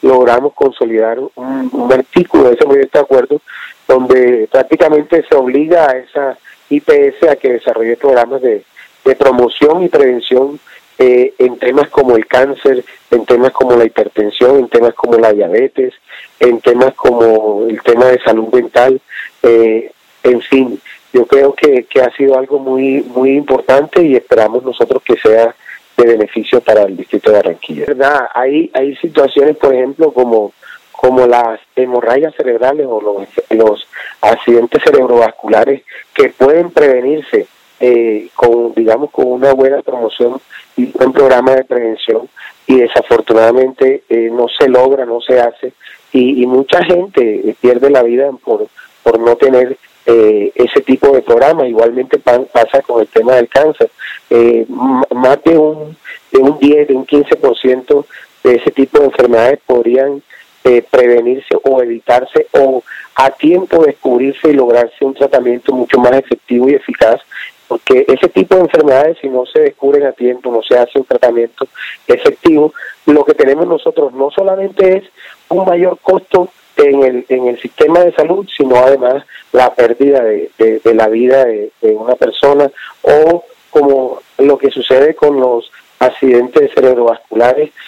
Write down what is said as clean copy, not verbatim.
logramos consolidar un artículo de ese proyecto de acuerdo donde prácticamente se obliga a esa IPS a que desarrolle programas de promoción y prevención en temas como el cáncer, en temas como la hipertensión, en temas como la diabetes, en temas como el tema de salud mental, en fin, yo creo que ha sido algo muy importante y esperamos nosotros que sea de beneficio para el distrito de Barranquilla. ¿Verdad? Hay situaciones, por ejemplo, como las hemorragias cerebrales o los accidentes cerebrovasculares que pueden prevenirse con una buena promoción y un buen programa de prevención, y desafortunadamente no se logra, no se hace, y mucha gente pierde la vida por no tener ese tipo de programas. Igualmente pasa con el tema del cáncer. Más de un 10, de un 15% de ese tipo de enfermedades podrían prevenirse o evitarse, o a tiempo descubrirse y lograrse un tratamiento mucho más efectivo y eficaz, porque ese tipo de enfermedades, si no se descubren a tiempo, no se hace un tratamiento efectivo, lo que tenemos nosotros no solamente es un mayor costo en el sistema de salud, sino además la pérdida de la vida de una persona, o como lo que sucede con los accidentes cerebrovasculares,